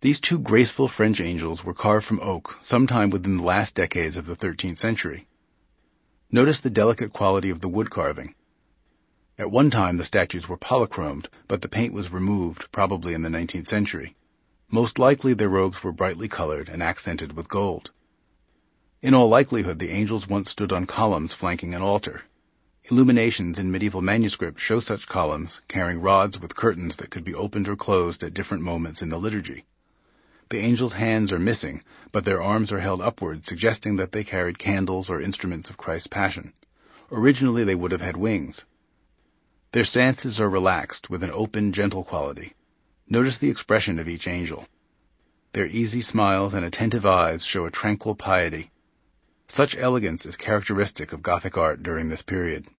These two graceful French angels were carved from oak sometime within the last decades of the 13th century. Notice the delicate quality of the wood carving. At one time the statues were polychromed, but the paint was removed, probably in the 19th century. Most likely their robes were brightly colored and accented with gold. In all likelihood, the angels once stood on columns flanking an altar. Illuminations in medieval manuscripts show such columns carrying rods with curtains that could be opened or closed at different moments in the liturgy. The angels' hands are missing, but their arms are held upward, suggesting that they carried candles or instruments of Christ's passion. Originally they would have had wings. Their stances are relaxed, with an open, gentle quality. Notice the expression of each angel. Their easy smiles and attentive eyes show a tranquil piety. Such elegance is characteristic of Gothic art during this period.